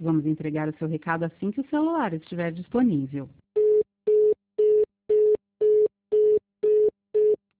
Vamos entregar o seu recado assim que o celular estiver disponível.